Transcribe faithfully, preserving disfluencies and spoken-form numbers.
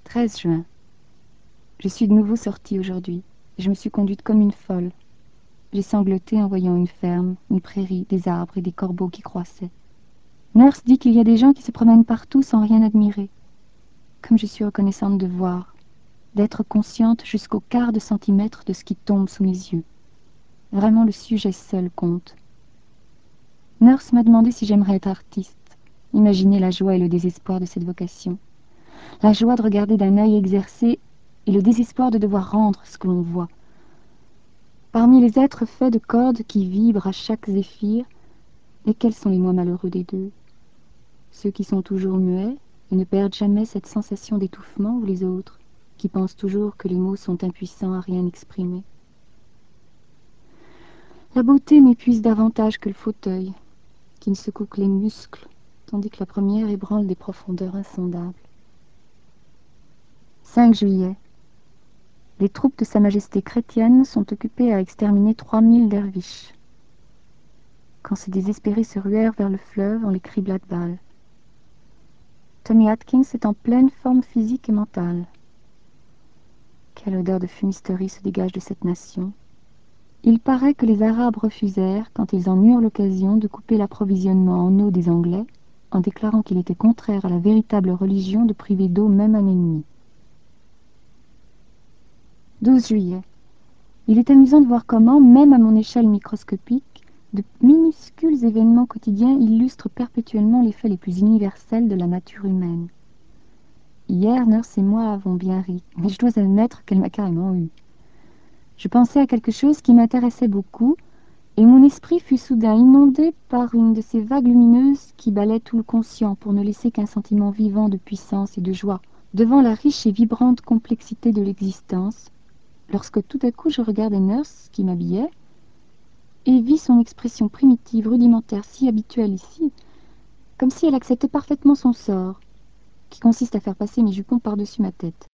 treize juin. Je suis de nouveau sortie aujourd'hui, et je me suis conduite comme une folle. J'ai sangloté en voyant une ferme, une prairie, des arbres et des corbeaux qui croissaient. Nurse dit qu'il y a des gens qui se promènent partout sans rien admirer. Comme je suis reconnaissante de voir, d'être consciente jusqu'au quart de centimètre de ce qui tombe sous mes yeux. Vraiment, le sujet seul compte. Nurse m'a demandé si j'aimerais être artiste. Imaginez la joie et le désespoir de cette vocation. La joie de regarder d'un œil exercé et le désespoir de devoir rendre ce que l'on voit. Parmi les êtres faits de cordes qui vibrent à chaque zéphyr, lesquels sont les moins malheureux des deux? Ceux qui sont toujours muets et ne perdent jamais cette sensation d'étouffement, ou les autres, qui pensent toujours que les mots sont impuissants à rien exprimer? La beauté m'épuise davantage que le fauteuil, qui ne secoue que les muscles, tandis que la première ébranle des profondeurs insondables. cinq juillet. Les troupes de Sa Majesté chrétienne sont occupées à exterminer trois mille derviches. Quand ces désespérés se ruèrent vers le fleuve, on les cribla de balles. Tommy Atkins est en pleine forme physique et mentale. Quelle odeur de fumisterie se dégage de cette nation. Il paraît que les Arabes refusèrent, quand ils en eurent l'occasion, de couper l'approvisionnement en eau des Anglais, en déclarant qu'il était contraire à la véritable religion de priver d'eau même un ennemi. douze juillet. Il est amusant de voir comment, même à mon échelle microscopique, de minuscules événements quotidiens illustrent perpétuellement les faits les plus universels de la nature humaine. Hier, Nurse et moi avons bien ri, mais je dois admettre qu'elle m'a carrément eu. Je pensais à quelque chose qui m'intéressait beaucoup, et mon esprit fut soudain inondé par une de ces vagues lumineuses qui balaient tout le conscient pour ne laisser qu'un sentiment vivant de puissance et de joie devant la riche et vibrante complexité de l'existence, lorsque tout à coup je regardai Nurse qui m'habillait et vis son expression primitive, rudimentaire, si habituelle ici, comme si elle acceptait parfaitement son sort, qui consiste à faire passer mes jupons par-dessus ma tête.